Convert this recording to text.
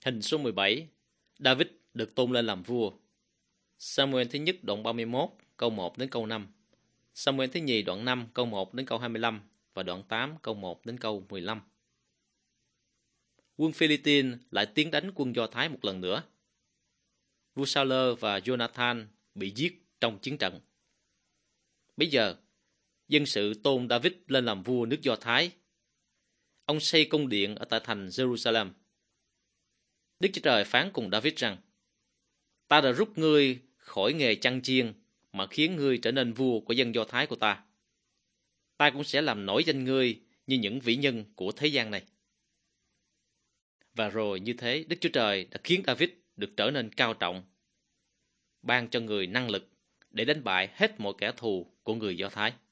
Hình số 17, David được tôn lên làm vua. Samuel thứ nhất đoạn 31 câu 1 đến câu 5. Samuel thứ nhì đoạn 5 câu 1 đến câu 25 và đoạn 8 câu 1 đến câu 15. Quân Philippines lại tiến đánh quân Do Thái một lần nữa. Vua Saul và Jonathan bị giết trong chiến trận. Bây giờ, dân sự tôn David lên làm vua nước Do Thái. Ông xây cung điện ở tại thành Jerusalem. Đức Chúa Trời phán cùng David rằng: Ta đã rút ngươi khỏi nghề chăn chiên mà khiến ngươi trở nên vua của dân Do Thái của ta. Ta cũng sẽ làm nổi danh ngươi như những vĩ nhân của thế gian này. Và rồi như thế, Đức Chúa Trời đã khiến David được trở nên cao trọng, ban cho người năng lực để đánh bại hết mọi kẻ thù của người Do Thái.